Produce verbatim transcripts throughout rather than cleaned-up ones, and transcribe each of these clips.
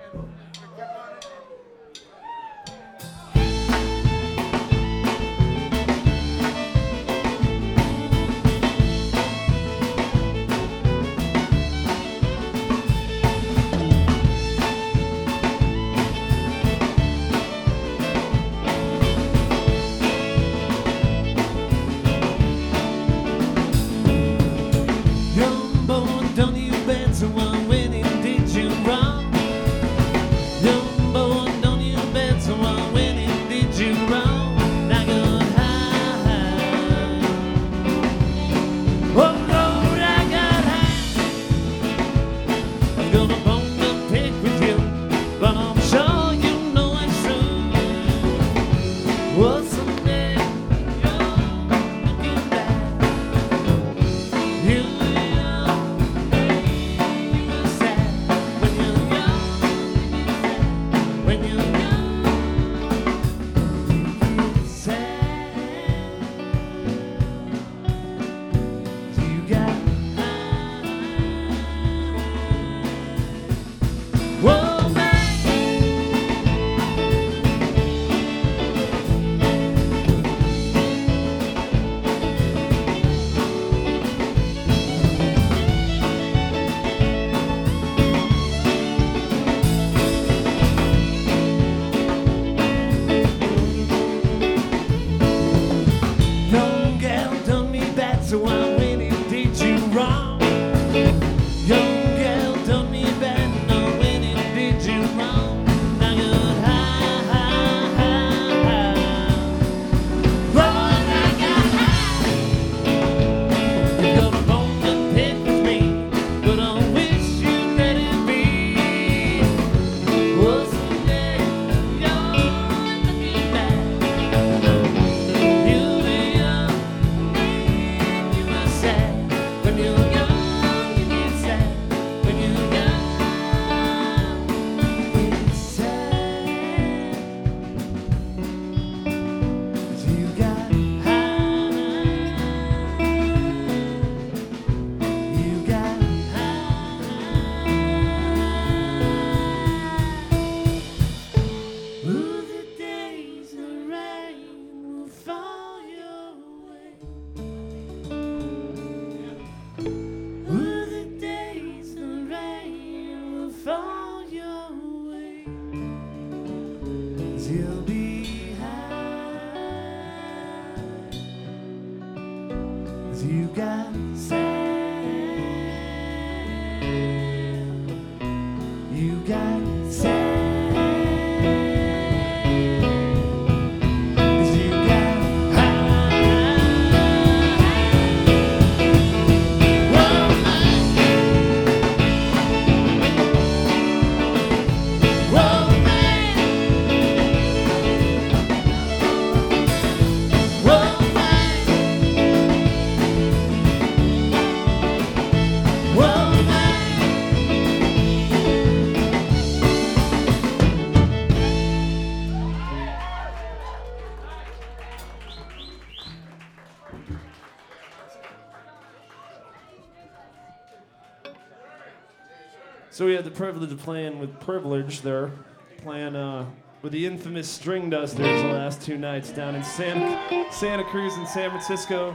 So we had the privilege of playing with Privilege there, playing uh, with the infamous String Dusters the last two nights down in Santa, Santa Cruz and San Francisco.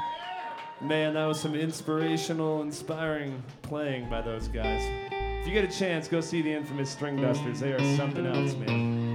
Man, that was some inspirational, inspiring playing by those guys. If you get a chance, go see the infamous String Dusters. They are something else, man.